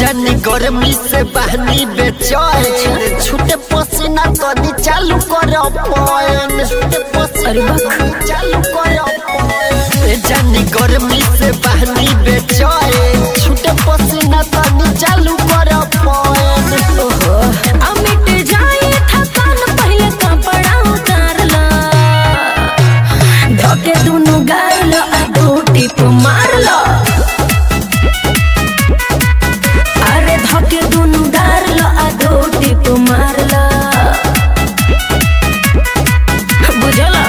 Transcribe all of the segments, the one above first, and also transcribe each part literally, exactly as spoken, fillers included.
जानी गर्मी से बहनी बेचैन छूटे पसीना तनी चालू कर पॉइंट छूटे पसीना चालू कर पॉइंट जानी गर्मी से बहनी बेचैन छूटे पसीना तनी चालू कर पॉइंट ओहो आ मिट जाए थकान पहले कपड़ा उतार ला धोके दुनु गार ला आ दो टिप मार ला अरे धोके दुनु गार ला आ दो टिप मार ला बुझला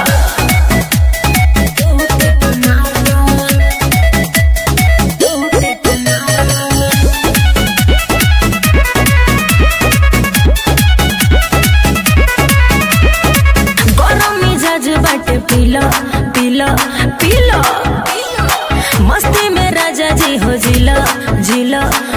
बाटे पीला पीला पीला मस्ती में राजा जी हो जिला जिला